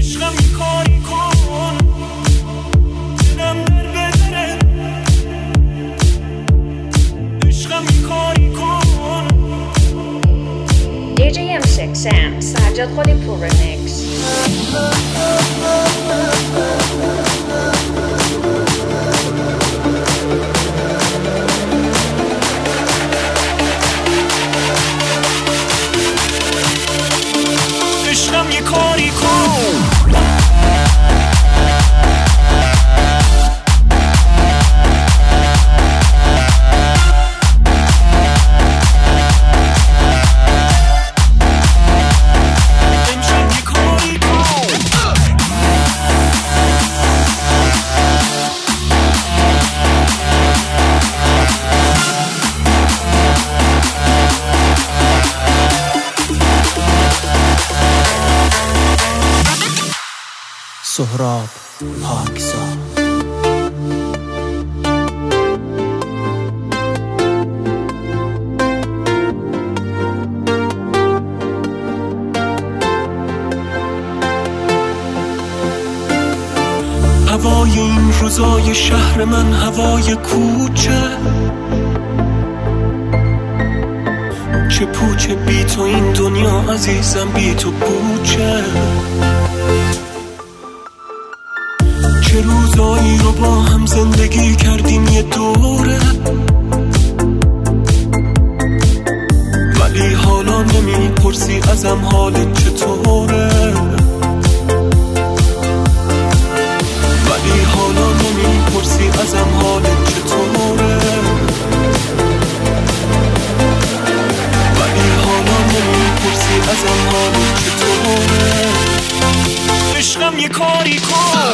عشقم یه کاری کن دلم در بدره، عشقم یه کاری کن. DJ M6 Sam سجاد خودی پور رمیکس. عشقم یه کاری کن. سهراب پاکزاد. هوای این روزای شهر من هوای کوچه، چه پوچه بی تو این دنیا عزیزم، بی تو پوچه. چه روزایی رو با هم زندگی کردیم یه دوره، ولی حالا نمیپرسی ازم حالت چطوره، ولی حالا نمیپرسی ازم حالت چطوره، ولی حالا نمیپرسی ازم حالت چطوره. عشقم یه کاری کن.